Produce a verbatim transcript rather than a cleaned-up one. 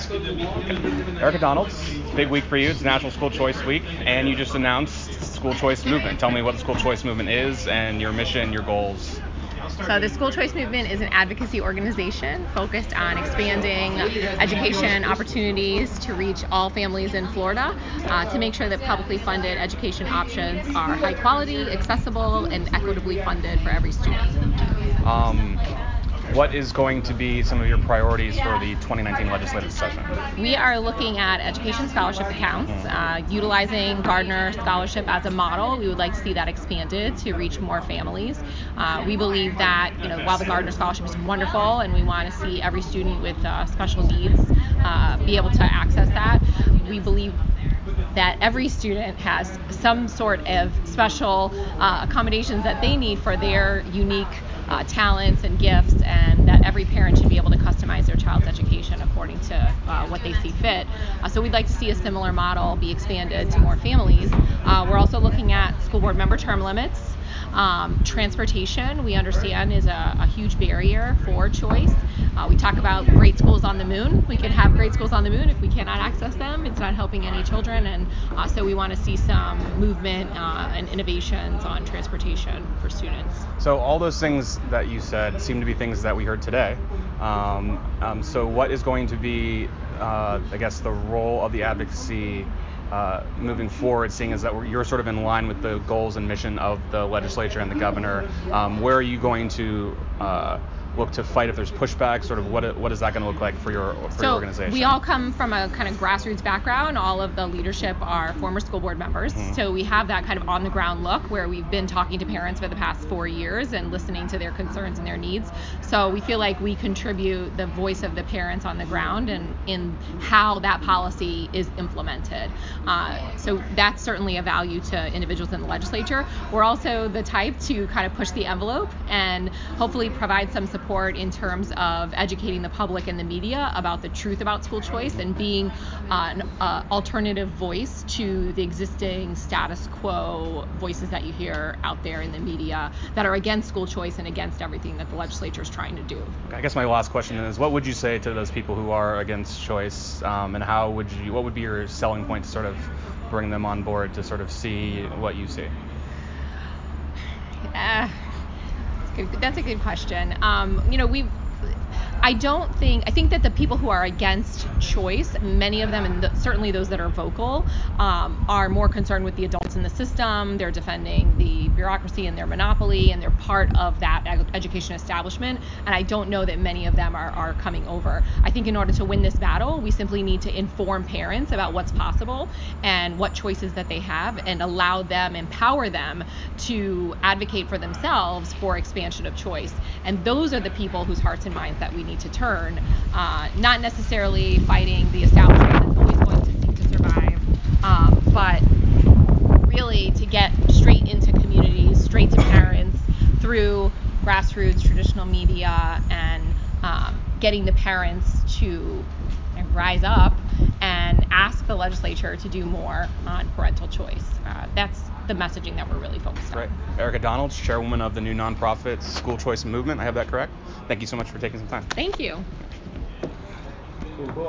Erica Donalds, it's a big week for you. It's National School Choice Week, and you just announced School Choice Movement. Tell me what the School Choice Movement is and your mission, your goals. So the School Choice Movement is an advocacy organization focused on expanding education opportunities to reach all families in Florida uh, to make sure that publicly funded education options are high quality, accessible, and equitably funded for every student. Um, what is going to be some of your priorities for the twenty nineteen legislative session? We are looking at education scholarship accounts, uh, utilizing Gardner Scholarship as a model. We would like to see that expanded to reach more families. Uh, we believe that, you know, while the Gardner Scholarship is wonderful and we want to see every student with uh, special needs uh, be able to access that, we believe that every student has some sort of special uh, accommodations that they need for their unique uh, talents and gifts, and that every parent should be able to customize their child's education according to uh, what they see fit. Uh, so we'd like to see a similar model be expanded to more families. Uh, we're also looking at school board member term limits. Um, transportation, we understand, is a, a huge barrier for choice. Uh, we talk about great schools on the moon. We can have great schools on the moon. If we cannot access them, it's not helping any children. And uh, so we want to see some movement uh, and innovations on transportation for students. So all those things that you said seem to be things that we heard today. Um, um, so what is going to be, uh, I guess, the role of the advocacy Uh, moving forward, seeing as that we're, you're sort of in line with the goals and mission of the legislature and the governor? Um, where are you going to uh, look to fight if there's pushback? Sort of what what is that going to look like for your for so your organization? We all come from a kind of grassroots background. All of the leadership are former school board members, mm-hmm. So we have that kind of on the ground look where we've been talking to parents for the past four years and listening to their concerns and their needs. So we feel like we contribute the voice of the parents on the ground and in how that policy is implemented. Uh, so that's certainly a value to individuals in the legislature. We're also the type to kind of push the envelope and hopefully provide some support in terms of educating the public and the media about the truth about school choice and being uh, an uh, alternative voice to the existing status quo voices that you hear out there in the media that are against school choice and against everything that the legislature is trying to do. I guess my last question is, what would you say to those people who are against choice, um, and how would you, what would be your selling point to sort of bring them on board to sort of see what you see? Uh, that's, good. that's a good question. Um, you know, we I don't think, I think that the people who are against choice, many of them, and the, certainly those that are vocal, um, are more concerned with the adults in the system. They're defending the bureaucracy and their monopoly, and they're part of that ed- education establishment. And I don't know that many of them are, are coming over. I think in order to win this battle, we simply need to inform parents about what's possible and what choices that they have, and allow them, empower them to advocate for themselves for expansion of choice. And those are the people whose hearts and minds that we need to turn, uh, not necessarily fighting the establishment that's always going to seek to survive, um, but really to get straight into communities, straight to parents through grassroots, traditional media, and um, getting the parents to rise up and ask the legislature to do more on parental choice. Uh, that's the messaging that we're really focused Great. on. Erica Donalds, chairwoman of the new nonprofit School Choice Movement. I have that correct? Thank you so much for taking some time. Thank you. Cool, cool.